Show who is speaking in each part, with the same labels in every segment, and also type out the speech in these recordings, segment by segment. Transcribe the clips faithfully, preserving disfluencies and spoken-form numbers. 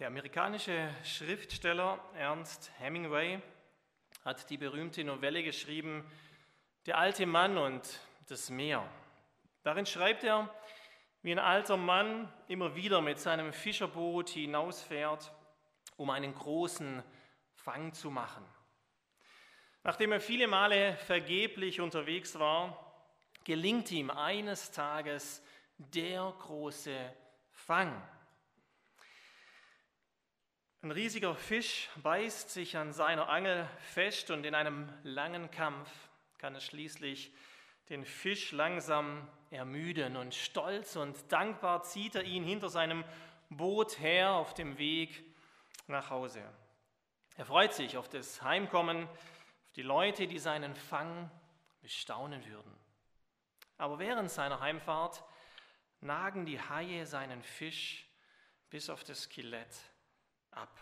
Speaker 1: Der amerikanische Schriftsteller Ernest Hemingway hat die berühmte Novelle geschrieben, Der alte Mann und das Meer. Darin schreibt er, wie ein alter Mann immer wieder mit seinem Fischerboot hinausfährt, um einen großen Fang zu machen. Nachdem er viele Male vergeblich unterwegs war, gelingt ihm eines Tages der große Fang. Ein riesiger Fisch beißt sich an seiner Angel fest und in einem langen Kampf kann er schließlich den Fisch langsam ermüden und stolz und dankbar zieht er ihn hinter seinem Boot her auf dem Weg nach Hause. Er freut sich auf das Heimkommen, auf die Leute, die seinen Fang bestaunen würden. Aber während seiner Heimfahrt nagen die Haie seinen Fisch bis auf das Skelett ab.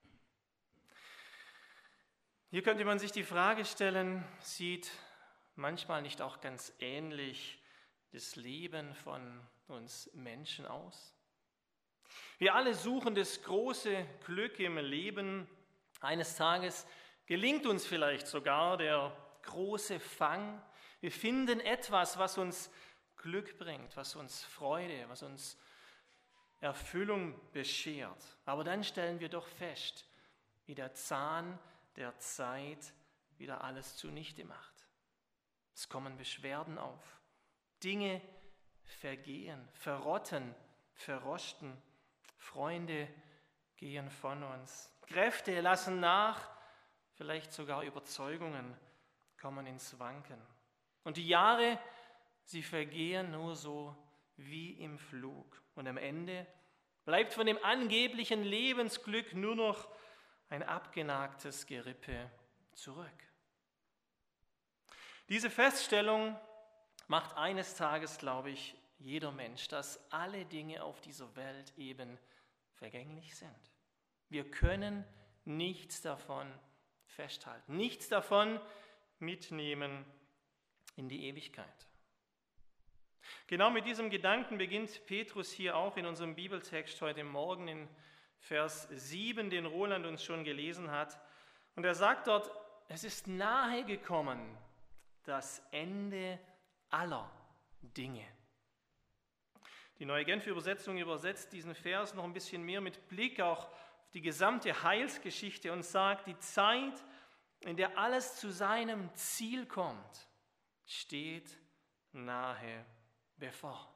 Speaker 1: Hier könnte man sich die Frage stellen, sieht manchmal nicht auch ganz ähnlich das Leben von uns Menschen aus? Wir alle suchen das große Glück im Leben. Eines Tages gelingt uns vielleicht sogar der große Fang. Wir finden etwas, was uns Glück bringt, was uns Freude, was uns Erfüllung beschert. Aber dann stellen wir doch fest, wie der Zahn der Zeit wieder alles zunichte macht. Es kommen Beschwerden auf. Dinge vergehen, verrotten, verrosten. Freunde gehen von uns. Kräfte lassen nach, vielleicht sogar Überzeugungen kommen ins Wanken. Und die Jahre, sie vergehen nur so wie im Flug. Und am Ende bleibt von dem angeblichen Lebensglück nur noch ein abgenagtes Gerippe zurück. Diese Feststellung macht eines Tages, glaube ich, jeder Mensch, dass alle Dinge auf dieser Welt eben vergänglich sind. Wir können nichts davon festhalten, nichts davon mitnehmen in die Ewigkeit. Genau mit diesem Gedanken beginnt Petrus hier auch in unserem Bibeltext heute Morgen in Vers sieben, den Roland uns schon gelesen hat. Und er sagt dort, es ist nahe gekommen, das Ende aller Dinge. Die Neue Genfer Übersetzung übersetzt diesen Vers noch ein bisschen mehr mit Blick auch auf die gesamte Heilsgeschichte und sagt, die Zeit, in der alles zu seinem Ziel kommt, steht nahe bevor.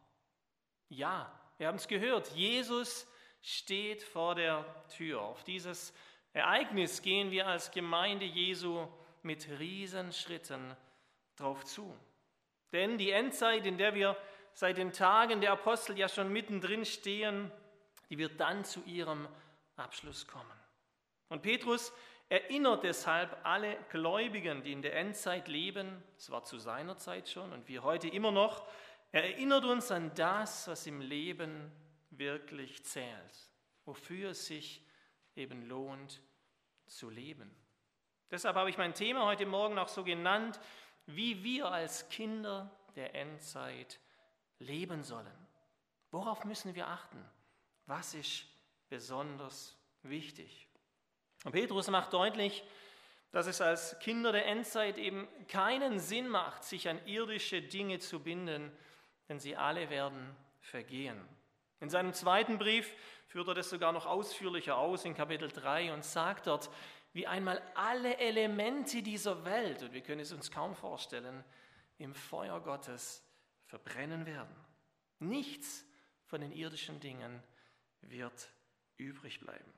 Speaker 1: Ja, wir haben es gehört, Jesus steht vor der Tür. Auf dieses Ereignis gehen wir als Gemeinde Jesu mit Riesenschritten drauf zu. Denn die Endzeit, in der wir seit den Tagen der Apostel ja schon mittendrin stehen, die wird dann zu ihrem Abschluss kommen. Und Petrus erinnert deshalb alle Gläubigen, die in der Endzeit leben, das war zu seiner Zeit schon und wir heute immer noch, er erinnert uns an das, was im Leben wirklich zählt, wofür es sich eben lohnt zu leben. Deshalb habe ich mein Thema heute Morgen auch so genannt, wie wir als Kinder der Endzeit leben sollen. Worauf müssen wir achten? Was ist besonders wichtig? Und Petrus macht deutlich, dass es als Kinder der Endzeit eben keinen Sinn macht, sich an irdische Dinge zu binden, denn sie alle werden vergehen. In seinem zweiten Brief führt er das sogar noch ausführlicher aus in Kapitel drei und sagt dort, wie einmal alle Elemente dieser Welt, und wir können es uns kaum vorstellen, im Feuer Gottes verbrennen werden. Nichts von den irdischen Dingen wird übrig bleiben.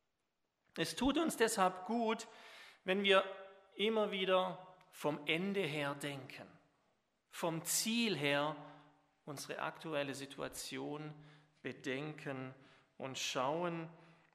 Speaker 1: Es tut uns deshalb gut, wenn wir immer wieder vom Ende her denken, vom Ziel her unsere aktuelle Situation bedenken und schauen,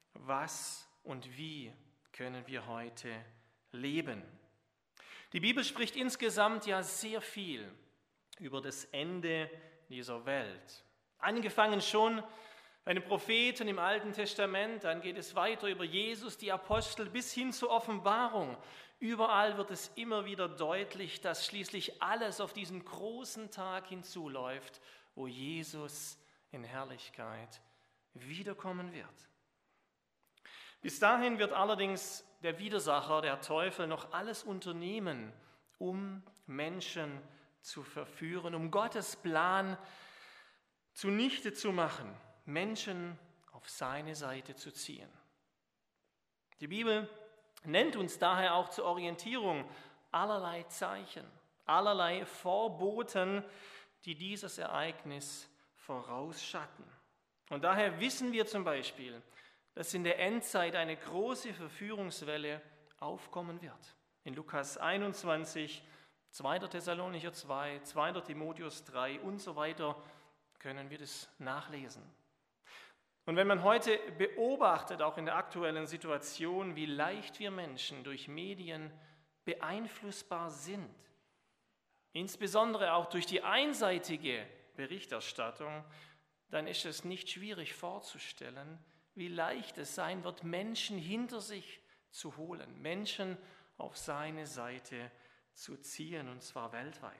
Speaker 1: was und wie können wir heute leben. Die Bibel spricht insgesamt ja sehr viel über das Ende dieser Welt. Angefangen schon bei den Propheten im Alten Testament, dann geht es weiter über Jesus, die Apostel, bis hin zur Offenbarung. Überall wird es immer wieder deutlich, dass schließlich alles auf diesen großen Tag hinzuläuft, wo Jesus in Herrlichkeit wiederkommen wird. Bis dahin wird allerdings der Widersacher, der Teufel, noch alles unternehmen, um Menschen zu verführen, um Gottes Plan zunichte zu machen, Menschen auf seine Seite zu ziehen. Die Bibel nennt uns daher auch zur Orientierung allerlei Zeichen, allerlei Vorboten, die dieses Ereignis vorausschatten. Und daher wissen wir zum Beispiel, dass in der Endzeit eine große Verführungswelle aufkommen wird. In Lukas einundzwanzig, zweiter Thessalonicher zwei, zweiter Timotheus drei und so weiter können wir das nachlesen. Und wenn man heute beobachtet, auch in der aktuellen Situation, wie leicht wir Menschen durch Medien beeinflussbar sind, insbesondere auch durch die einseitige Berichterstattung, dann ist es nicht schwierig vorzustellen, wie leicht es sein wird, Menschen hinter sich zu holen, Menschen auf seine Seite zu ziehen, und zwar weltweit.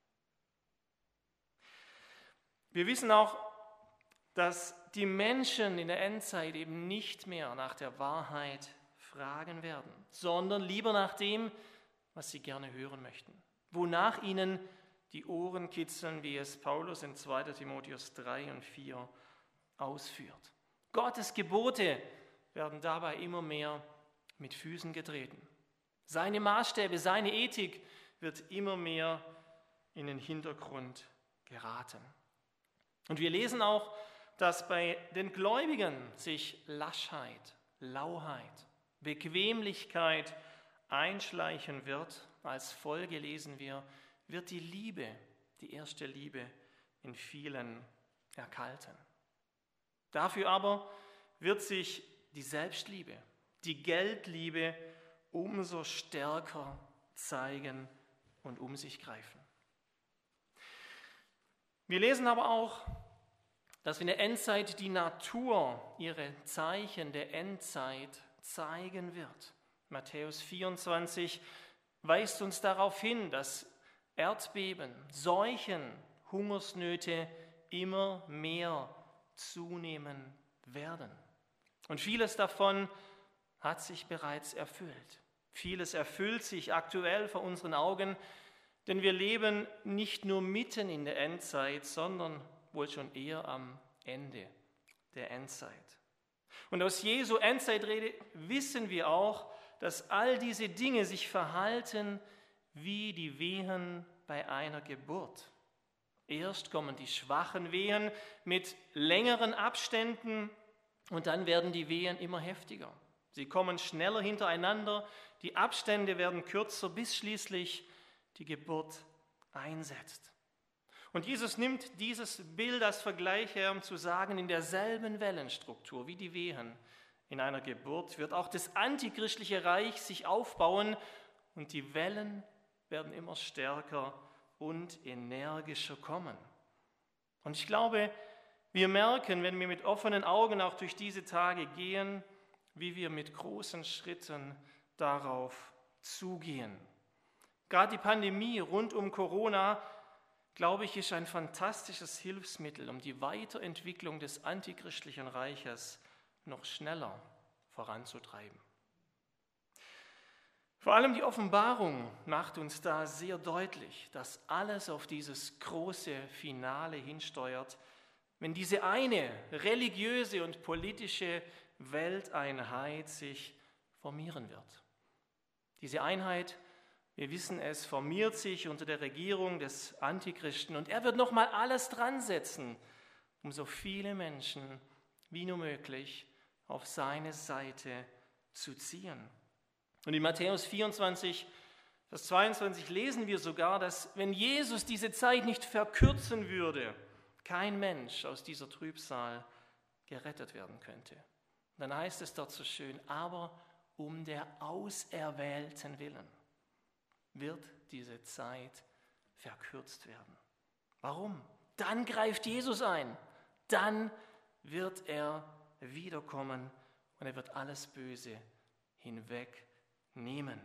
Speaker 1: Wir wissen auch, dass die Menschen in der Endzeit eben nicht mehr nach der Wahrheit fragen werden, sondern lieber nach dem, was sie gerne hören möchten, wonach ihnen die Ohren kitzeln, wie es Paulus in zweiter Timotheus drei und vier ausführt. Gottes Gebote werden dabei immer mehr mit Füßen getreten. Seine Maßstäbe, seine Ethik wird immer mehr in den Hintergrund geraten. Und wir lesen auch, dass bei den Gläubigen sich Laschheit, Lauheit, Bequemlichkeit einschleichen wird. Als Folge lesen wir, wird die Liebe, die erste Liebe in vielen erkalten. Dafür aber wird sich die Selbstliebe, die Geldliebe umso stärker zeigen und um sich greifen. Wir lesen aber auch, dass in der Endzeit die Natur ihre Zeichen der Endzeit zeigen wird. Matthäus vierundzwanzig weist uns darauf hin, dass Erdbeben, Seuchen, Hungersnöte immer mehr zunehmen werden. Und vieles davon hat sich bereits erfüllt. Vieles erfüllt sich aktuell vor unseren Augen, denn wir leben nicht nur mitten in der Endzeit, sondern wohl schon eher am Ende der Endzeit. Und aus Jesu Endzeitrede wissen wir auch, dass all diese Dinge sich verhalten wie die Wehen bei einer Geburt. Erst kommen die schwachen Wehen mit längeren Abständen und dann werden die Wehen immer heftiger. Sie kommen schneller hintereinander, die Abstände werden kürzer, bis schließlich die Geburt einsetzt. Und Jesus nimmt dieses Bild als Vergleich her, um zu sagen, in derselben Wellenstruktur wie die Wehen in einer Geburt wird auch das antichristliche Reich sich aufbauen und die Wellen werden immer stärker und energischer kommen. Und ich glaube, wir merken, wenn wir mit offenen Augen auch durch diese Tage gehen, wie wir mit großen Schritten darauf zugehen. Gerade die Pandemie rund um Corona, glaube ich, ist ein fantastisches Hilfsmittel, um die Weiterentwicklung des antichristlichen Reiches noch schneller voranzutreiben. Vor allem die Offenbarung macht uns da sehr deutlich, dass alles auf dieses große Finale hinsteuert, wenn diese eine religiöse und politische Welteinheit sich formieren wird. Diese Einheit, wir wissen es, formiert sich unter der Regierung des Antichristen und er wird nochmal alles dran setzen, um so viele Menschen wie nur möglich auf seine Seite zu ziehen. Und in Matthäus vierundzwanzig, Vers zweiundzwanzig lesen wir sogar, dass wenn Jesus diese Zeit nicht verkürzen würde, kein Mensch aus dieser Trübsal gerettet werden könnte. Und dann heißt es dort so schön, aber um der Auserwählten willen wird diese Zeit verkürzt werden. Warum? Dann greift Jesus ein, dann wird er wiederkommen und er wird alles Böse hinwegnehmen.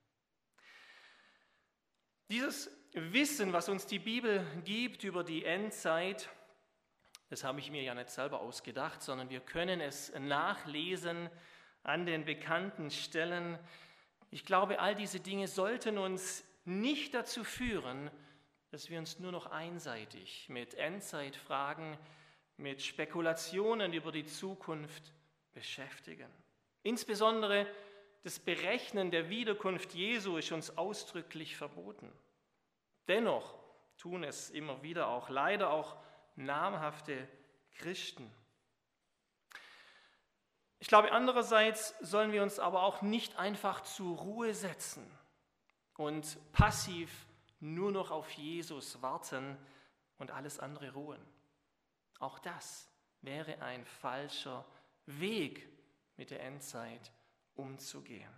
Speaker 1: Dieses Wissen, was uns die Bibel gibt über die Endzeit, das habe ich mir ja nicht selber ausgedacht, sondern wir können es nachlesen an den bekannten Stellen. Ich glaube, all diese Dinge sollten uns nicht dazu führen, dass wir uns nur noch einseitig mit Endzeitfragen, mit Spekulationen über die Zukunft beschäftigen. Insbesondere das Berechnen der Wiederkunft Jesu ist uns ausdrücklich verboten. Dennoch tun es immer wieder auch, leider auch namhafte Christen. Ich glaube, andererseits sollen wir uns aber auch nicht einfach zur Ruhe setzen und passiv nur noch auf Jesus warten und alles andere ruhen. Auch das wäre ein falscher Weg, mit der Endzeit umzugehen.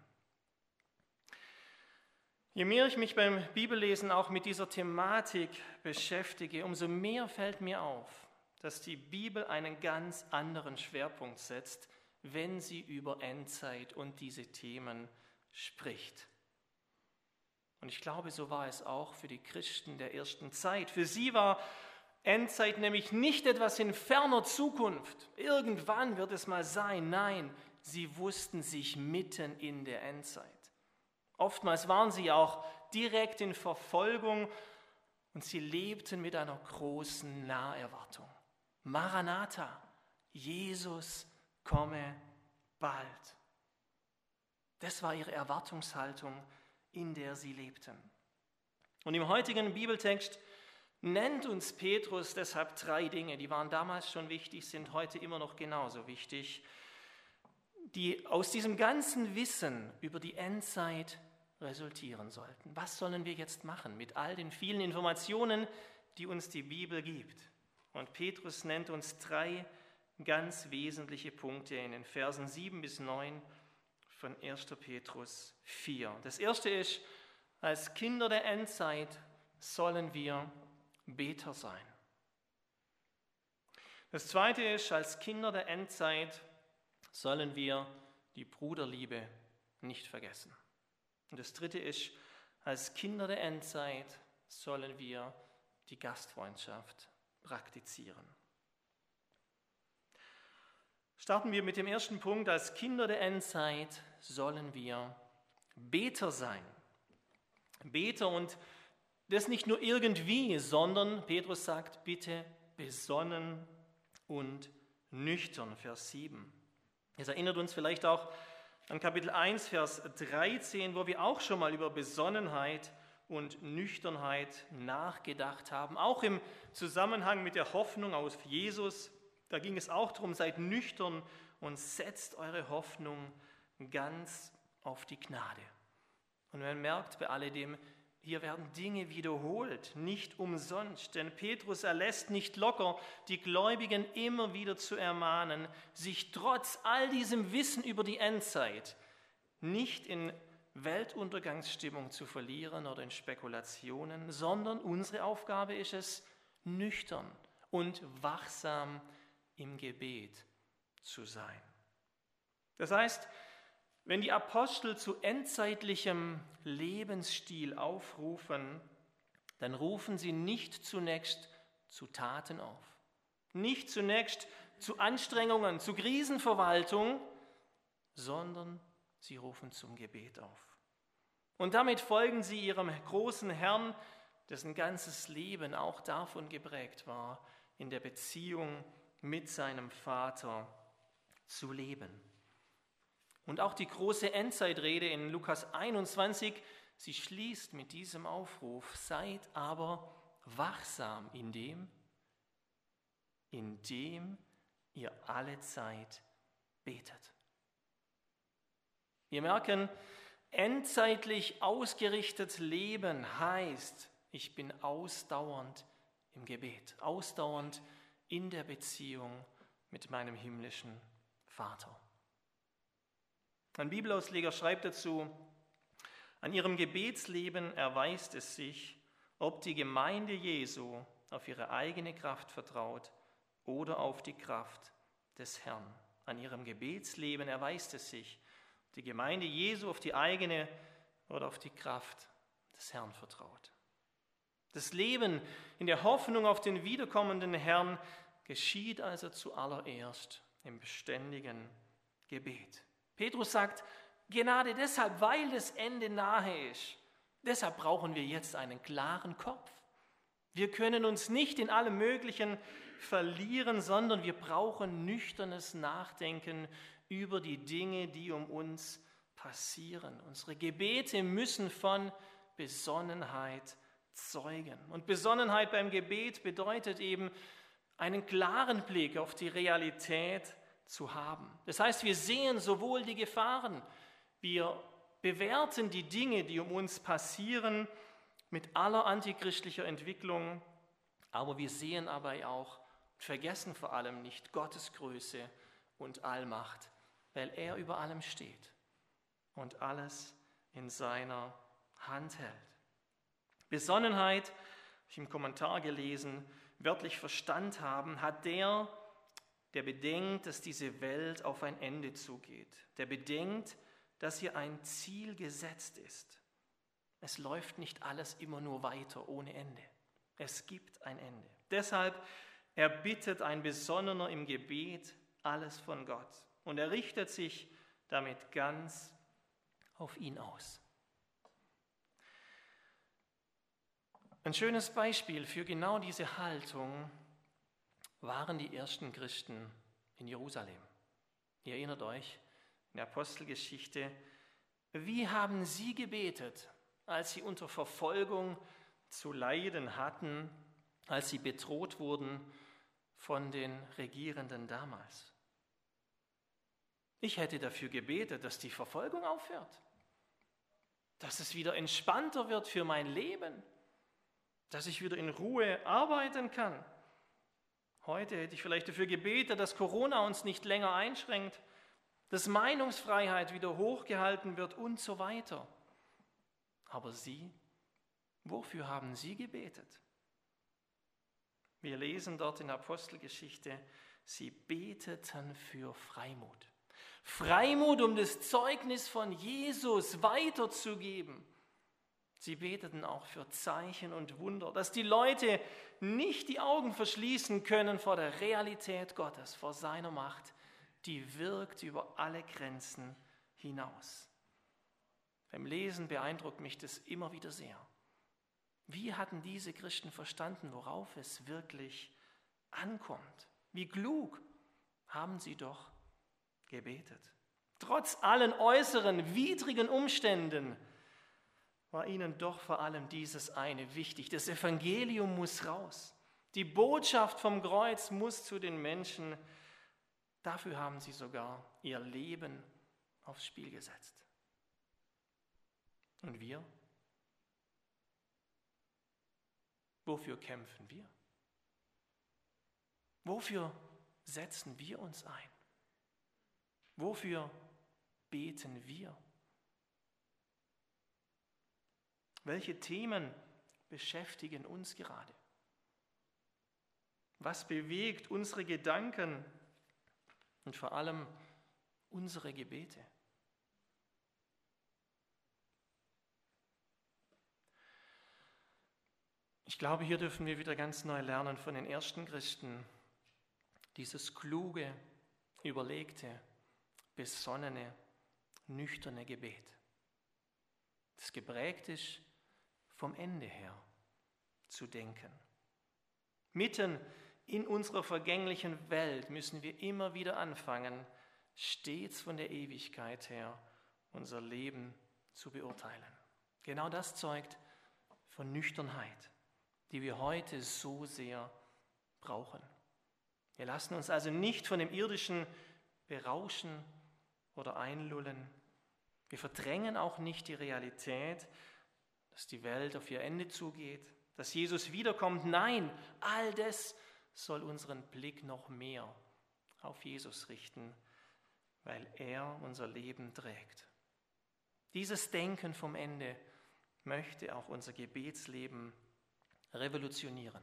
Speaker 1: Je mehr ich mich beim Bibellesen auch mit dieser Thematik beschäftige, umso mehr fällt mir auf, dass die Bibel einen ganz anderen Schwerpunkt setzt, wenn sie über Endzeit und diese Themen spricht. Und ich glaube, so war es auch für die Christen der ersten Zeit. Für sie war Endzeit nämlich nicht etwas in ferner Zukunft. Irgendwann wird es mal sein. Nein, sie wussten sich mitten in der Endzeit. Oftmals waren sie auch direkt in Verfolgung und sie lebten mit einer großen Naherwartung. Maranatha, Jesus komme bald. Das war ihre Erwartungshaltung, in der sie lebten. Und im heutigen Bibeltext nennt uns Petrus deshalb drei Dinge, die waren damals schon wichtig, sind heute immer noch genauso wichtig, die aus diesem ganzen Wissen über die Endzeit resultieren sollten. Was sollen wir jetzt machen mit all den vielen Informationen, die uns die Bibel gibt? Und Petrus nennt uns drei ganz wesentliche Punkte in den Versen sieben bis neun von erster Petrus vier. Das erste ist, als Kinder der Endzeit sollen wir Beter sein. Das zweite ist, als Kinder der Endzeit sollen wir die Bruderliebe nicht vergessen. Und das dritte ist, als Kinder der Endzeit sollen wir die Gastfreundschaft praktizieren. Starten wir mit dem ersten Punkt. Als Kinder der Endzeit sollen wir Beter sein. Beter, und das nicht nur irgendwie, sondern Petrus sagt, bitte besonnen und nüchtern, Vers sieben. Es erinnert uns vielleicht auch an Kapitel eins, Vers dreizehn, wo wir auch schon mal über Besonnenheit und Nüchternheit nachgedacht haben, auch im Zusammenhang mit der Hoffnung auf Jesus. Da ging es auch darum, seid nüchtern und setzt eure Hoffnung ganz auf die Gnade. Und man merkt bei alledem, hier werden Dinge wiederholt, nicht umsonst, denn Petrus erlässt nicht locker, die Gläubigen immer wieder zu ermahnen, sich trotz all diesem Wissen über die Endzeit nicht in Weltuntergangsstimmung zu verlieren oder in Spekulationen, sondern unsere Aufgabe ist es, nüchtern und wachsam im Gebet zu sein. Das heißt, wenn die Apostel zu endzeitlichem Lebensstil aufrufen, dann rufen sie nicht zunächst zu Taten auf, nicht zunächst zu Anstrengungen, zu Krisenverwaltung, sondern sie rufen zum Gebet auf. Und damit folgen sie ihrem großen Herrn, dessen ganzes Leben auch davon geprägt war, in der Beziehung mit seinem Vater zu leben. Und auch die große Endzeitrede in Lukas einundzwanzig, sie schließt mit diesem Aufruf, seid aber wachsam in dem, in dem ihr alle Zeit betet. Wir merken, endzeitlich ausgerichtet leben heißt, ich bin ausdauernd im Gebet, ausdauernd in der Beziehung mit meinem himmlischen Vater. Ein Bibelausleger schreibt dazu, an ihrem Gebetsleben erweist es sich, ob die Gemeinde Jesu auf ihre eigene Kraft vertraut oder auf die Kraft des Herrn. An ihrem Gebetsleben erweist es sich, ob die Gemeinde Jesu auf die eigene oder auf die Kraft des Herrn vertraut. Das Leben in der Hoffnung auf den wiederkommenden Herrn geschieht also zuallererst im beständigen Gebet. Petrus sagt, Gnade deshalb, weil das Ende nahe ist. Deshalb brauchen wir jetzt einen klaren Kopf. Wir können uns nicht in allem Möglichen verlieren, sondern wir brauchen nüchternes Nachdenken über die Dinge, die um uns passieren. Unsere Gebete müssen von Besonnenheit zeugen. Und Besonnenheit beim Gebet bedeutet eben, einen klaren Blick auf die Realität zu haben. Das heißt, wir sehen sowohl die Gefahren, wir bewerten die Dinge, die um uns passieren, mit aller antichristlicher Entwicklung, aber wir sehen aber auch, vergessen vor allem nicht Gottes Größe und Allmacht, weil er über allem steht und alles in seiner Hand hält. Besonnenheit, habe ich im Kommentar gelesen, wörtlich Verstand haben, hat der, der bedenkt, dass diese Welt auf ein Ende zugeht, der bedenkt, dass hier ein Ziel gesetzt ist. Es läuft nicht alles immer nur weiter ohne Ende. Es gibt ein Ende. Deshalb erbittet ein Besonnener im Gebet alles von Gott und er richtet sich damit ganz auf ihn aus. Ein schönes Beispiel für genau diese Haltung waren die ersten Christen in Jerusalem. Ihr erinnert euch in der Apostelgeschichte, wie haben sie gebetet, als sie unter Verfolgung zu leiden hatten, als sie bedroht wurden von den Regierenden damals. Ich hätte dafür gebetet, dass die Verfolgung aufhört, dass es wieder entspannter wird für mein Leben, dass ich wieder in Ruhe arbeiten kann. Heute hätte ich vielleicht dafür gebetet, dass Corona uns nicht länger einschränkt, dass Meinungsfreiheit wieder hochgehalten wird und so weiter. Aber Sie, wofür haben Sie gebetet? Wir lesen dort in der Apostelgeschichte, sie beteten für Freimut. Freimut, um das Zeugnis von Jesus weiterzugeben. Sie beteten auch für Zeichen und Wunder, dass die Leute nicht die Augen verschließen können vor der Realität Gottes, vor seiner Macht, die wirkt über alle Grenzen hinaus. Beim Lesen beeindruckt mich das immer wieder sehr. Wie hatten diese Christen verstanden, worauf es wirklich ankommt? Wie klug haben sie doch gebetet. Trotz allen äußeren, widrigen Umständen war ihnen doch vor allem dieses eine wichtig. Das Evangelium muss raus. Die Botschaft vom Kreuz muss zu den Menschen. Dafür haben sie sogar ihr Leben aufs Spiel gesetzt. Und wir? Wofür kämpfen wir? Wofür setzen wir uns ein? Wofür beten wir? Welche Themen beschäftigen uns gerade? Was bewegt unsere Gedanken und vor allem unsere Gebete? Ich glaube, hier dürfen wir wieder ganz neu lernen von den ersten Christen. Dieses kluge, überlegte, besonnene, nüchterne Gebet, das geprägt ist, vom Ende her zu denken. Mitten in unserer vergänglichen Welt müssen wir immer wieder anfangen, stets von der Ewigkeit her unser Leben zu beurteilen. Genau das zeugt von Nüchternheit, die wir heute so sehr brauchen. Wir lassen uns also nicht von dem Irdischen berauschen oder einlullen. Wir verdrängen auch nicht die Realität, dass die Welt auf ihr Ende zugeht, dass Jesus wiederkommt. Nein, all das soll unseren Blick noch mehr auf Jesus richten, weil er unser Leben trägt. Dieses Denken vom Ende möchte auch unser Gebetsleben revolutionieren.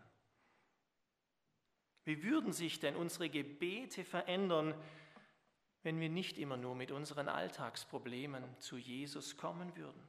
Speaker 1: Wie würden sich denn unsere Gebete verändern, wenn wir nicht immer nur mit unseren Alltagsproblemen zu Jesus kommen würden?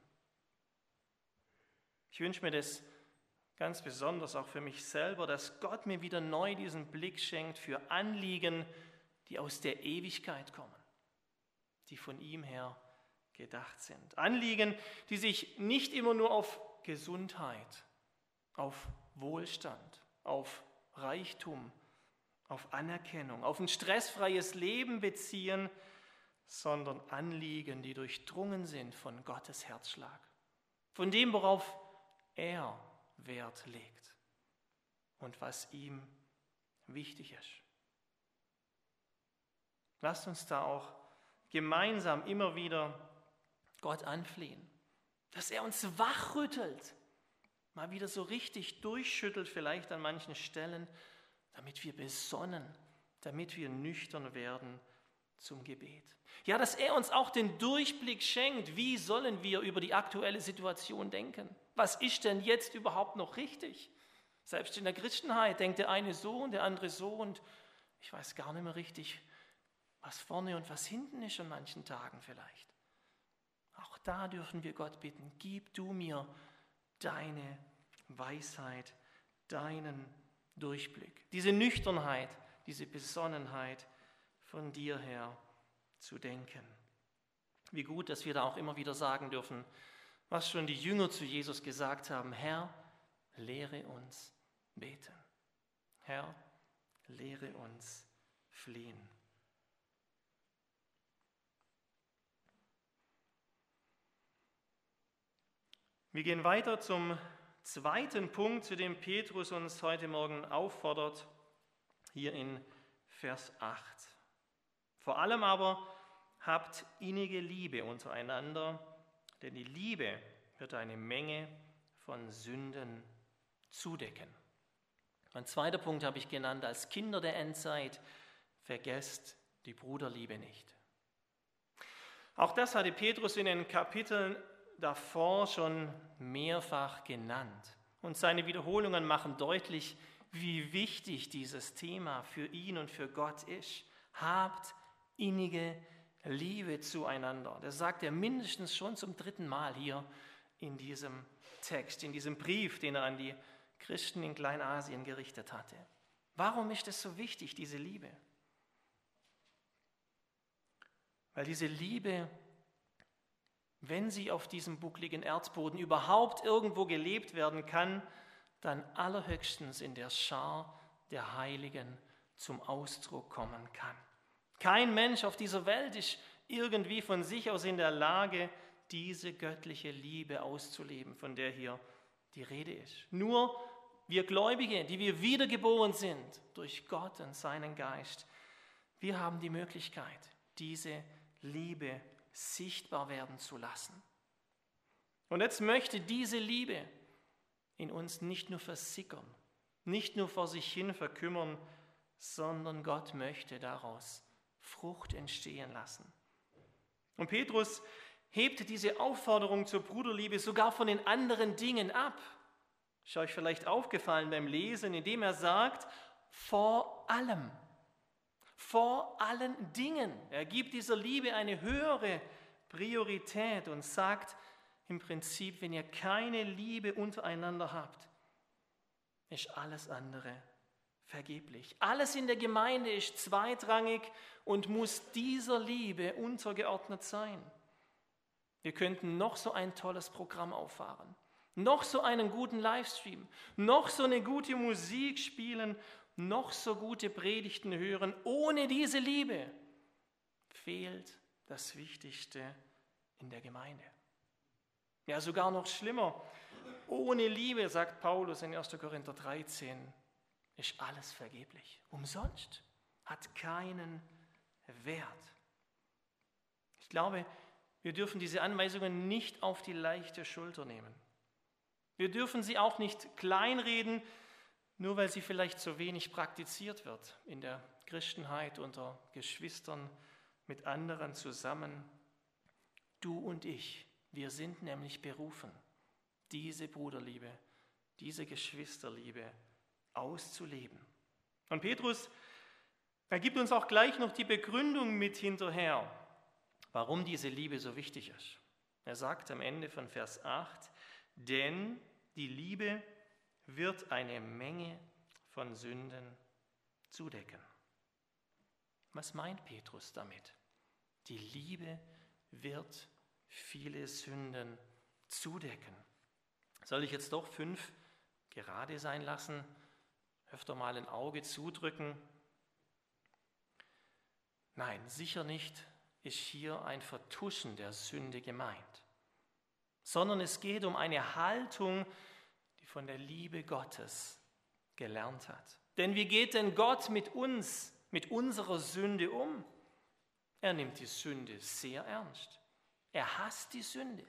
Speaker 1: Ich wünsche mir das ganz besonders auch für mich selber, dass Gott mir wieder neu diesen Blick schenkt für Anliegen, die aus der Ewigkeit kommen. die von ihm her gedacht sind. Anliegen, die sich nicht immer nur auf Gesundheit, auf Wohlstand, auf Reichtum, auf Anerkennung, auf ein stressfreies Leben beziehen, sondern Anliegen, die durchdrungen sind von Gottes Herzschlag, von dem, worauf er Wert legt und was ihm wichtig ist. Lasst uns da auch gemeinsam immer wieder Gott anflehen, dass er uns wachrüttelt, mal wieder so richtig durchschüttelt, vielleicht an manchen Stellen, damit wir besonnen, damit wir nüchtern werden zum Gebet. Ja, dass er uns auch den Durchblick schenkt, wie sollen wir über die aktuelle Situation denken? Was ist denn jetzt überhaupt noch richtig? Selbst in der Christenheit denkt der eine so und der andere so und ich weiß gar nicht mehr richtig, was vorne und was hinten ist an manchen Tagen vielleicht. Auch da dürfen wir Gott bitten, gib du mir deine Weisheit, deinen Durchblick, diese Nüchternheit, diese Besonnenheit von dir her zu denken. Wie gut, dass wir da auch immer wieder sagen dürfen, was schon die Jünger zu Jesus gesagt haben, Herr, lehre uns beten. Herr, lehre uns fliehen. Wir gehen weiter zum zweiten Punkt, zu dem Petrus uns heute Morgen auffordert, hier in Vers acht. Vor allem aber habt innige Liebe untereinander, denn die Liebe wird eine Menge von Sünden zudecken. Mein zweiter Punkt habe ich genannt, als Kinder der Endzeit, vergesst die Bruderliebe nicht. Auch das hatte Petrus in den Kapiteln davor schon mehrfach genannt. Und seine Wiederholungen machen deutlich, wie wichtig dieses Thema für ihn und für Gott ist. Habt innige Liebe zueinander. Das sagt er mindestens schon zum dritten Mal hier in diesem Text, in diesem Brief, den er an die Christen in Kleinasien gerichtet hatte. Warum ist es so wichtig, diese Liebe? Weil diese Liebe, wenn sie auf diesem buckligen Erdboden überhaupt irgendwo gelebt werden kann, dann allerhöchstens in der Schar der Heiligen zum Ausdruck kommen kann. Kein Mensch auf dieser Welt ist irgendwie von sich aus in der Lage, diese göttliche Liebe auszuleben, von der hier die Rede ist. Nur wir Gläubige, die wir wiedergeboren sind durch Gott und seinen Geist, wir haben die Möglichkeit, diese Liebe sichtbar werden zu lassen. Und jetzt möchte diese Liebe in uns nicht nur versickern, nicht nur vor sich hin verkümmern, sondern Gott möchte daraus Frucht entstehen lassen. Und Petrus hebt diese Aufforderung zur Bruderliebe sogar von den anderen Dingen ab. Ist euch vielleicht aufgefallen beim Lesen, indem er sagt, vor allem, vor allen Dingen. Er gibt dieser Liebe eine höhere Priorität und sagt im Prinzip, wenn ihr keine Liebe untereinander habt, ist alles andere vergeblich. Alles in der Gemeinde ist zweitrangig und muss dieser Liebe untergeordnet sein. Wir könnten noch so ein tolles Programm auffahren, noch so einen guten Livestream, noch so eine gute Musik spielen, noch so gute Predigten hören. Ohne diese Liebe fehlt das Wichtigste in der Gemeinde. Ja, sogar noch schlimmer. Ohne Liebe, sagt Paulus in erster Korinther dreizehn, ist alles vergeblich. Umsonst, hat keinen Wert. Ich glaube, wir dürfen diese Anweisungen nicht auf die leichte Schulter nehmen. Wir dürfen sie auch nicht kleinreden, nur weil sie vielleicht so wenig praktiziert wird in der Christenheit unter Geschwistern mit anderen zusammen. Du und ich, wir sind nämlich berufen, diese Bruderliebe, diese Geschwisterliebe auszuleben. Und Petrus, er gibt uns auch gleich noch die Begründung mit hinterher, warum diese Liebe so wichtig ist. Er sagt am Ende von Vers acht, denn die Liebe wird eine Menge von Sünden zudecken. Was meint Petrus damit? Die Liebe wird viele Sünden zudecken. Soll ich jetzt doch fünf gerade sein lassen? Öfter mal ein Auge zudrücken? Nein, sicher nicht ist hier ein Vertuschen der Sünde gemeint, sondern es geht um eine Haltung, die von der Liebe Gottes gelernt hat. Denn wie geht denn Gott mit uns, mit unserer Sünde um? Er nimmt die Sünde sehr ernst. Er hasst die Sünde.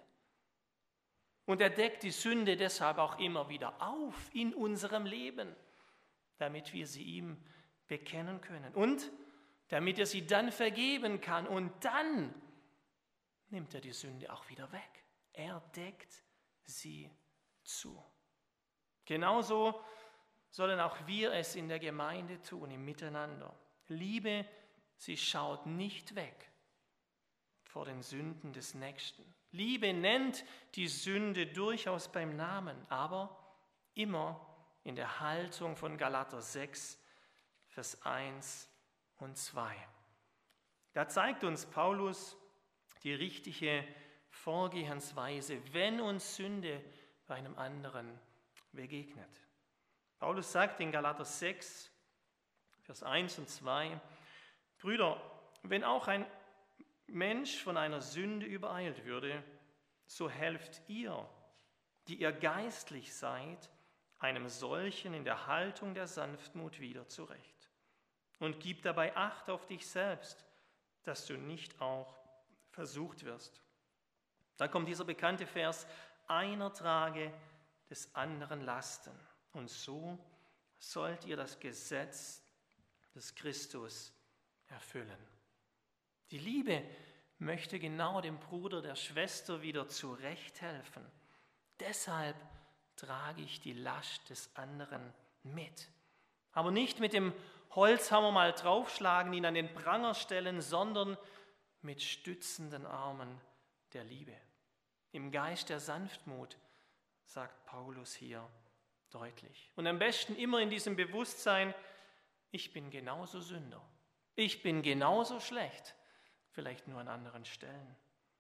Speaker 1: Und er deckt die Sünde deshalb auch immer wieder auf in unserem Leben, damit wir sie ihm bekennen können und damit er sie dann vergeben kann. Und dann nimmt er die Sünde auch wieder weg. Er deckt sie zu. Genauso sollen auch wir es in der Gemeinde tun, im Miteinander. Liebe, sie schaut nicht weg vor den Sünden des Nächsten. Liebe nennt die Sünde durchaus beim Namen, aber immer in der Haltung von Galater sechs, Vers eins und zwei. Da zeigt uns Paulus die richtige Vorgehensweise, wenn uns Sünde bei einem anderen begegnet. Paulus sagt in Galater sechs, Vers eins und zwei, Brüder, wenn auch ein Mensch von einer Sünde übereilt würde, so helft ihr, die ihr geistlich seid, einem solchen in der Haltung der Sanftmut wieder zurecht. Und gib dabei Acht auf dich selbst, dass du nicht auch versucht wirst. Da kommt dieser bekannte Vers, einer trage des anderen Lasten. Und so sollt ihr das Gesetz des Christus erfüllen. Die Liebe möchte genau dem Bruder, der Schwester wieder zurechthelfen. Deshalb trage ich die Last des anderen mit. Aber nicht mit dem Holzhammer mal draufschlagen, ihn an den Pranger stellen, sondern mit stützenden Armen der Liebe. Im Geist der Sanftmut, sagt Paulus hier deutlich. Und am besten immer in diesem Bewusstsein, ich bin genauso Sünder. Ich bin genauso schlecht, vielleicht nur an anderen Stellen.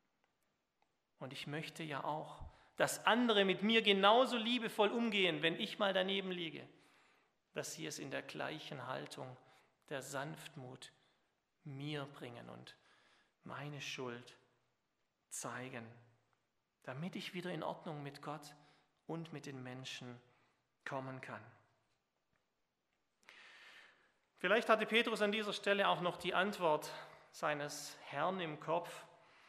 Speaker 1: Und ich möchte ja auch, dass andere mit mir genauso liebevoll umgehen, wenn ich mal daneben liege, dass sie es in der gleichen Haltung der Sanftmut mir bringen und meine Schuld zeigen, damit ich wieder in Ordnung mit Gott und mit den Menschen kommen kann. Vielleicht hatte Petrus an dieser Stelle auch noch die Antwort seines Herrn im Kopf,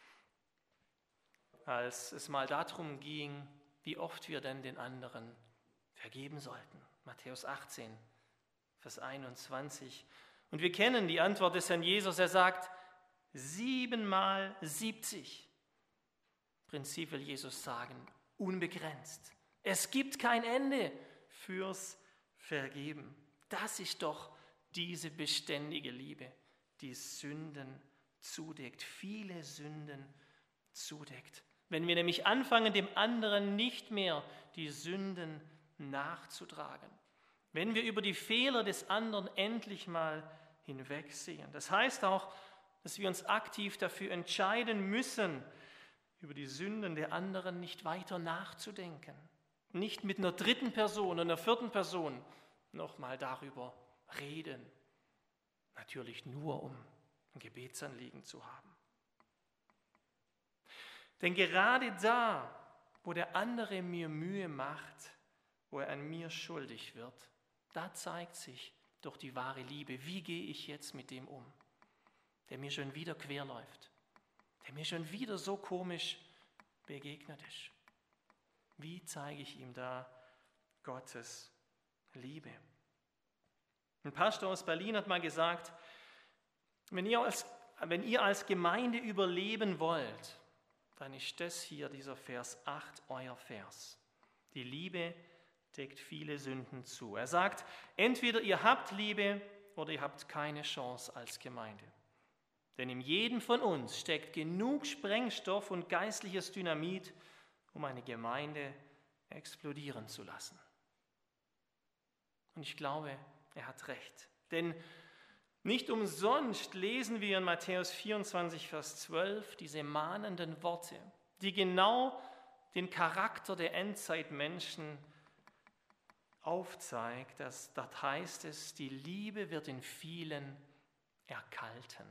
Speaker 1: als es mal darum ging, wie oft wir denn den anderen vergeben sollten. Matthäus achtzehn, Vers einundzwanzig. Und wir kennen die Antwort des Herrn Jesus. Er sagt, siebenmal siebzig. Im Prinzip will Jesus sagen, unbegrenzt. Es gibt kein Ende fürs Vergeben. Das ist doch diese beständige Liebe, die Sünden zudeckt, viele Sünden zudeckt. Wenn wir nämlich anfangen, dem anderen nicht mehr die Sünden nachzutragen, wenn wir über die Fehler des anderen endlich mal hinwegsehen. Das heißt auch, dass wir uns aktiv dafür entscheiden müssen, über die Sünden der anderen nicht weiter nachzudenken, nicht mit einer dritten Person oder einer vierten Person nochmal darüber reden. Natürlich nur, um ein Gebetsanliegen zu haben. Denn gerade da, wo der andere mir Mühe macht, wo er an mir schuldig wird, da zeigt sich doch die wahre Liebe. Wie gehe ich jetzt mit dem um, der mir schon wieder quer läuft, der mir schon wieder so komisch begegnet ist? Wie zeige ich ihm da Gottes Liebe? Ein Pastor aus Berlin hat mal gesagt, wenn ihr als, wenn ihr als Gemeinde überleben wollt, dann ist das hier, dieser Vers acht, euer Vers. Die Liebe deckt viele Sünden zu. Er sagt, entweder ihr habt Liebe oder ihr habt keine Chance als Gemeinde. Denn in jedem von uns steckt genug Sprengstoff und geistliches Dynamit, um eine Gemeinde explodieren zu lassen. Und ich glaube, er hat recht. Denn Nicht umsonst lesen wir in Matthäus vierundzwanzig, Vers zwölf diese mahnenden Worte, die genau den Charakter der Endzeitmenschen aufzeigt. Dass, dort heißt es, die Liebe wird in vielen erkalten.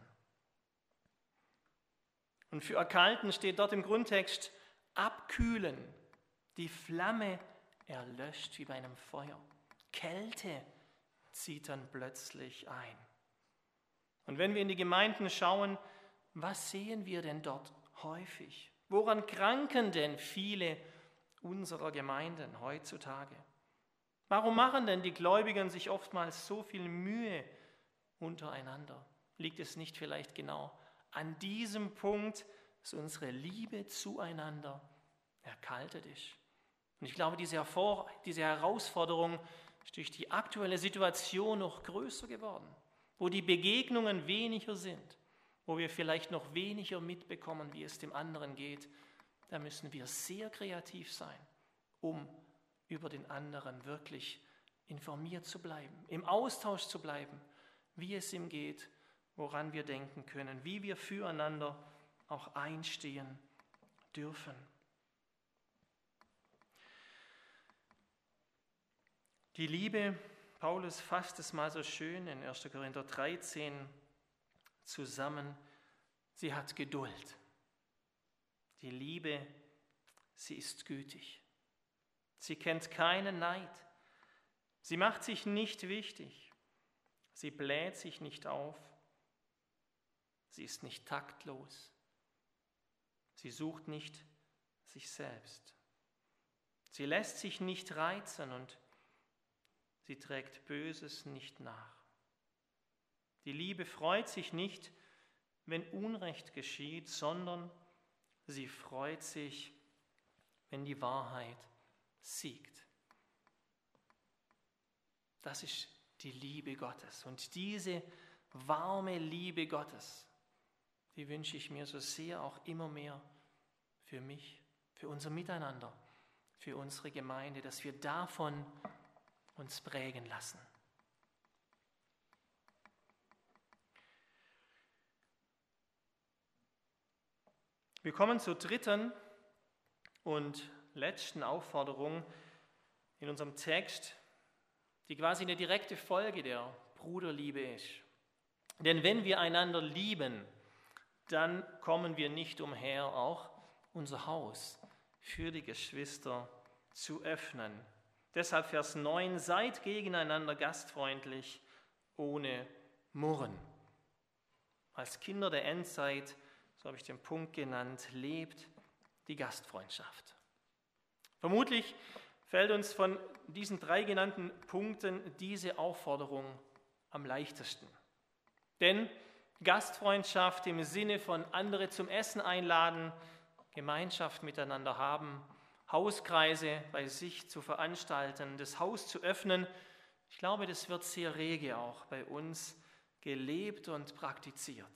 Speaker 1: Und für erkalten steht dort im Grundtext abkühlen. Die Flamme erlöscht wie bei einem Feuer. Kälte zieht dann plötzlich ein. Und wenn wir in die Gemeinden schauen, was sehen wir denn dort häufig? Woran kranken denn viele unserer Gemeinden heutzutage? Warum machen denn die Gläubigen sich oftmals so viel Mühe untereinander? Liegt es nicht vielleicht genau an diesem Punkt, dass unsere Liebe zueinander erkaltet ist? Und ich glaube, diese, Hervor- diese Herausforderung ist durch die aktuelle Situation noch größer geworden, wo die Begegnungen weniger sind, wo wir vielleicht noch weniger mitbekommen, wie es dem anderen geht. Da müssen wir sehr kreativ sein, um über den anderen wirklich informiert zu bleiben, im Austausch zu bleiben, wie es ihm geht, woran wir denken können, wie wir füreinander auch einstehen dürfen. Die Liebe, Paulus fasst es mal so schön in erster Korinther dreizehn zusammen, sie hat Geduld. Die Liebe, sie ist gütig. Sie kennt keinen Neid. Sie macht sich nicht wichtig. Sie bläht sich nicht auf. Sie ist nicht taktlos. Sie sucht nicht sich selbst. Sie lässt sich nicht reizen und sie trägt Böses nicht nach. Die Liebe freut sich nicht, wenn Unrecht geschieht, sondern sie freut sich, wenn die Wahrheit siegt. Das ist die Liebe Gottes. Und diese warme Liebe Gottes, die wünsche ich mir so sehr auch immer mehr für mich, für unser Miteinander, für unsere Gemeinde, dass wir davon uns prägen lassen. Wir kommen zur dritten und letzten Aufforderung in unserem Text, die quasi eine direkte Folge der Bruderliebe ist. Denn wenn wir einander lieben, dann kommen wir nicht umher, auch unser Haus für die Geschwister zu öffnen. Deshalb Vers neun, seid gegeneinander gastfreundlich, ohne Murren. Als Kinder der Endzeit, so habe ich den Punkt genannt, lebt die Gastfreundschaft. Vermutlich fällt uns von diesen drei genannten Punkten diese Aufforderung am leichtesten. Denn Gastfreundschaft im Sinne von andere zum Essen einladen, Gemeinschaft miteinander haben, Hauskreise bei sich zu veranstalten, das Haus zu öffnen, ich glaube, das wird sehr rege auch bei uns gelebt und praktiziert.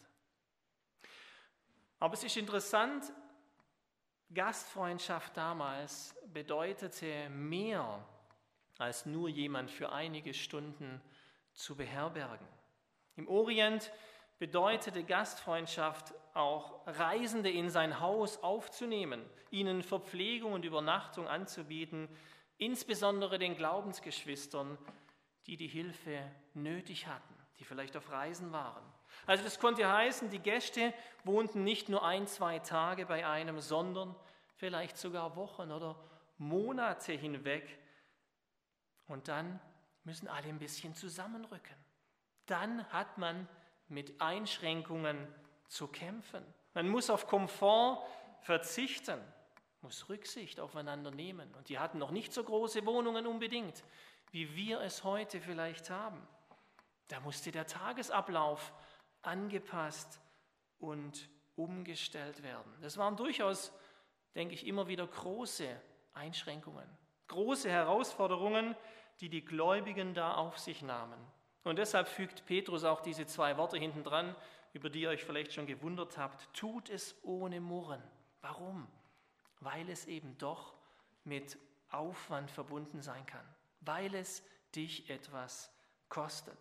Speaker 1: Aber es ist interessant, Gastfreundschaft damals bedeutete mehr als nur jemand für einige Stunden zu beherbergen. Im Orient bedeutete Gastfreundschaft auch, Reisende in sein Haus aufzunehmen, ihnen Verpflegung und Übernachtung anzubieten, insbesondere den Glaubensgeschwistern, die die Hilfe nötig hatten, die vielleicht auf Reisen waren. Also das konnte heißen, die Gäste wohnten nicht nur ein, zwei Tage bei einem, sondern vielleicht sogar Wochen oder Monate hinweg. Und dann müssen alle ein bisschen zusammenrücken. Dann hat man mit Einschränkungen zu kämpfen. Man muss auf Komfort verzichten, muss Rücksicht aufeinander nehmen. Und die hatten noch nicht so große Wohnungen unbedingt, wie wir es heute vielleicht haben. Da musste der Tagesablauf angepasst und umgestellt werden. Das waren durchaus, denke ich, immer wieder große Einschränkungen, große Herausforderungen, die die Gläubigen da auf sich nahmen. Und deshalb fügt Petrus auch diese zwei Worte hinten dran, über die ihr euch vielleicht schon gewundert habt. Tut es ohne Murren. Warum? Weil es eben doch mit Aufwand verbunden sein kann. Weil es dich etwas kostet.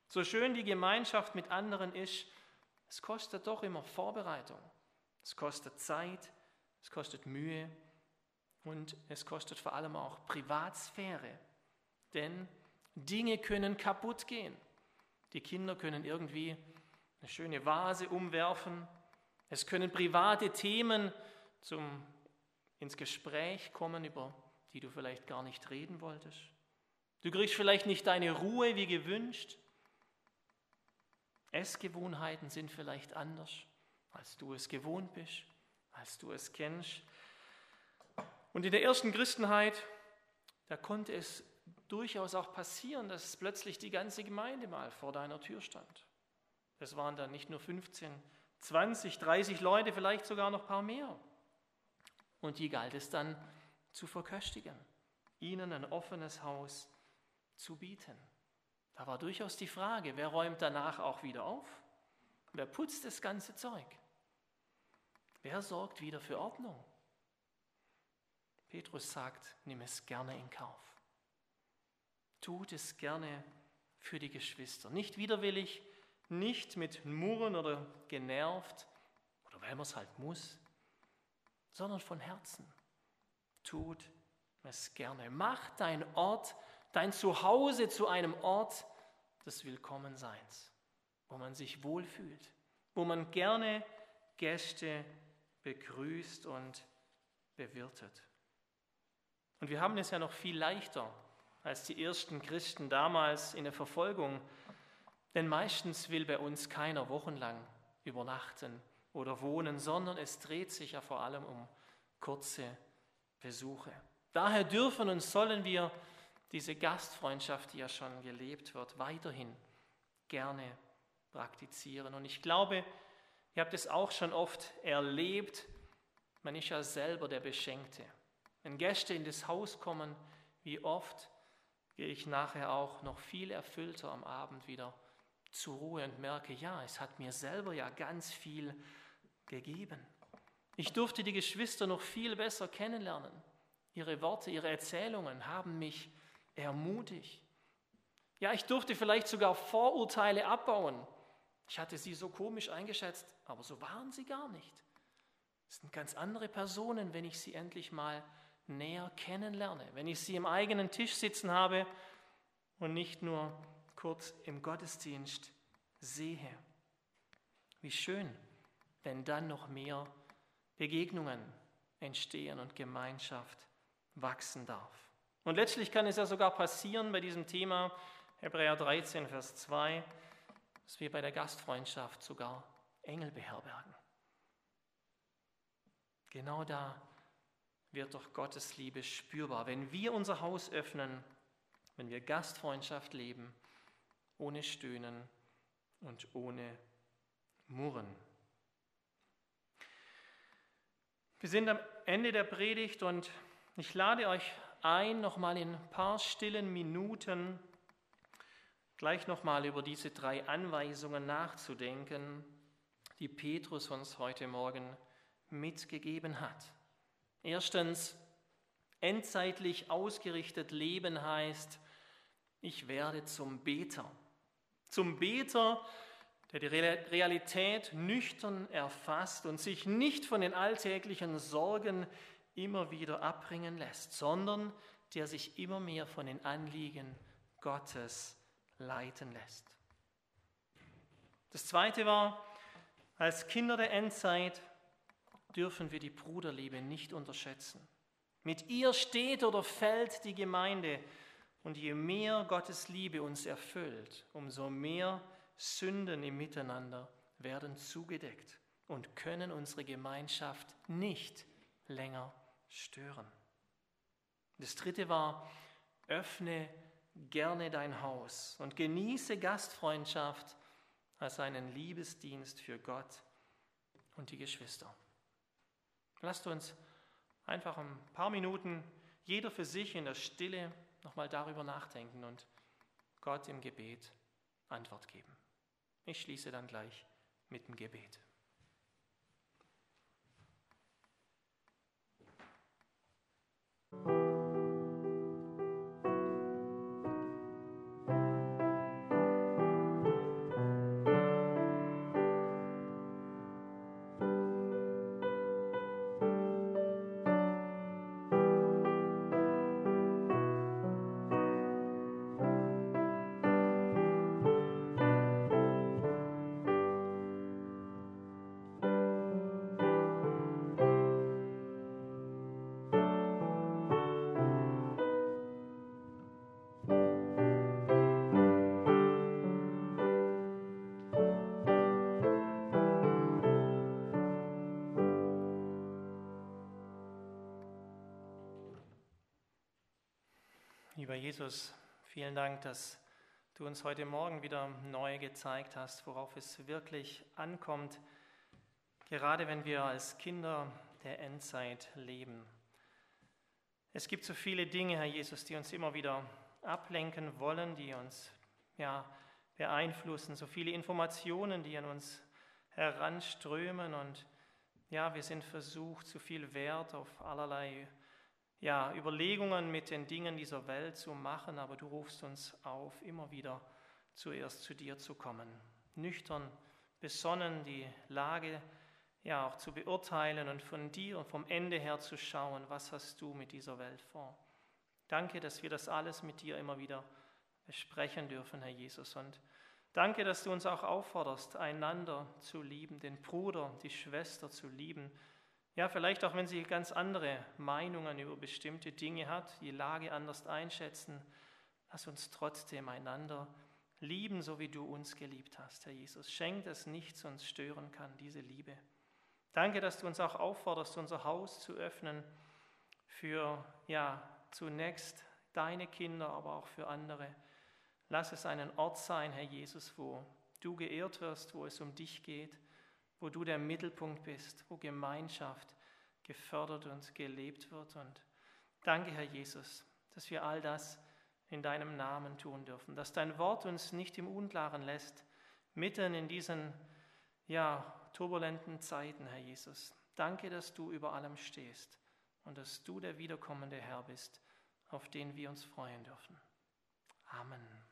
Speaker 1: So schön die Gemeinschaft mit anderen ist, es kostet doch immer Vorbereitung. Es kostet Zeit, es kostet Mühe und es kostet vor allem auch Privatsphäre. Denn Dinge können kaputt gehen. Die Kinder können irgendwie eine schöne Vase umwerfen. Es können private Themen zum, ins Gespräch kommen, über die du vielleicht gar nicht reden wolltest. Du kriegst vielleicht nicht deine Ruhe wie gewünscht. Essgewohnheiten sind vielleicht anders, als du es gewohnt bist, als du es kennst. Und in der ersten Christenheit, da konnte es durchaus auch passieren, dass plötzlich die ganze Gemeinde mal vor deiner Tür stand. Es waren dann nicht nur fünfzehn, zwanzig, dreißig Leute, vielleicht sogar noch ein paar mehr. Und die galt es dann zu verköstigen, ihnen ein offenes Haus zu bieten. Da war durchaus die Frage, wer räumt danach auch wieder auf? Wer putzt das ganze Zeug? Wer sorgt wieder für Ordnung? Petrus sagt, nimm es gerne in Kauf. Tut es gerne für die Geschwister. Nicht widerwillig, nicht mit Murren oder genervt oder weil man es halt muss, sondern von Herzen. Tut es gerne. Mach dein Ort, dein Zuhause zu einem Ort des Willkommenseins, wo man sich wohlfühlt, wo man gerne Gäste begrüßt und bewirtet. Und wir haben es ja noch viel leichter als die ersten Christen damals in der Verfolgung, denn meistens will bei uns keiner wochenlang übernachten oder wohnen, sondern es dreht sich ja vor allem um kurze Besuche. Daher dürfen und sollen wir diese Gastfreundschaft, die ja schon gelebt wird, weiterhin gerne praktizieren. Und ich glaube, ihr habt es auch schon oft erlebt, man ist ja selber der Beschenkte. Wenn Gäste in das Haus kommen, wie oft gehe ich nachher auch noch viel erfüllter am Abend wieder zur Ruhe und merke, ja, es hat mir selber ja ganz viel gegeben. Ich durfte die Geschwister noch viel besser kennenlernen. Ihre Worte, ihre Erzählungen haben mich ermutigt. Ja, ich durfte vielleicht sogar Vorurteile abbauen. Ich hatte sie so komisch eingeschätzt, aber so waren sie gar nicht. Es sind ganz andere Personen, wenn ich sie endlich mal näher kennenlerne, wenn ich sie im eigenen Tisch sitzen habe und nicht nur kurz im Gottesdienst sehe. Wie schön, wenn dann noch mehr Begegnungen entstehen und Gemeinschaft wachsen darf. Und letztlich kann es ja sogar passieren bei diesem Thema, Hebräer dreizehn, Vers zwei, dass wir bei der Gastfreundschaft sogar Engel beherbergen. Genau da wird doch Gottes Liebe spürbar, wenn wir unser Haus öffnen, wenn wir Gastfreundschaft leben, ohne Stöhnen und ohne Murren. Wir sind am Ende der Predigt und ich lade euch ein, nochmal in ein paar stillen Minuten gleich nochmal über diese drei Anweisungen nachzudenken, die Petrus uns heute Morgen mitgegeben hat. Erstens, endzeitlich ausgerichtet leben heißt, ich werde zum Beter. Zum Beter, der die Realität nüchtern erfasst und sich nicht von den alltäglichen Sorgen immer wieder abbringen lässt, sondern der sich immer mehr von den Anliegen Gottes leiten lässt. Das Zweite war, als Kinder der Endzeit dürfen wir die Bruderliebe nicht unterschätzen. Mit ihr steht oder fällt die Gemeinde und je mehr Gottes Liebe uns erfüllt, umso mehr Sünden im Miteinander werden zugedeckt und können unsere Gemeinschaft nicht länger stören. Das Dritte war, öffne gerne dein Haus und genieße Gastfreundschaft als einen Liebesdienst für Gott und die Geschwister. Lasst uns einfach ein paar Minuten, jeder für sich in der Stille, nochmal darüber nachdenken und Gott im Gebet Antwort geben. Ich schließe dann gleich mit dem Gebet. Jesus, vielen Dank, dass du uns heute Morgen wieder neu gezeigt hast, worauf es wirklich ankommt, gerade wenn wir als Kinder der Endzeit leben. Es gibt so viele Dinge, Herr Jesus, die uns immer wieder ablenken wollen, die uns ja, beeinflussen, so viele Informationen, die an uns heranströmen und ja, wir sind versucht, zu viel Wert auf allerlei ja, Überlegungen mit den Dingen dieser Welt zu machen, aber du rufst uns auf, immer wieder zuerst zu dir zu kommen, nüchtern, besonnen die Lage ja auch zu beurteilen und von dir und vom Ende her zu schauen, was hast du mit dieser Welt vor. Danke, dass wir das alles mit dir immer wieder besprechen dürfen, Herr Jesus, und danke, dass du uns auch aufforderst, einander zu lieben, den Bruder, die Schwester zu lieben. Ja, vielleicht auch, wenn sie ganz andere Meinungen über bestimmte Dinge hat, die Lage anders einschätzen, lass uns trotzdem einander lieben, so wie du uns geliebt hast, Herr Jesus. Schenk, dass nichts uns stören kann, diese Liebe. Danke, dass du uns auch aufforderst, unser Haus zu öffnen für, ja, zunächst deine Kinder, aber auch für andere. Lass es einen Ort sein, Herr Jesus, wo du geehrt wirst, wo es um dich geht, wo du der Mittelpunkt bist, wo Gemeinschaft gefördert und gelebt wird. Und danke, Herr Jesus, dass wir all das in deinem Namen tun dürfen, dass dein Wort uns nicht im Unklaren lässt, mitten in diesen ja, turbulenten Zeiten, Herr Jesus. Danke, dass du über allem stehst und dass du der wiederkommende Herr bist, auf den wir uns freuen dürfen. Amen.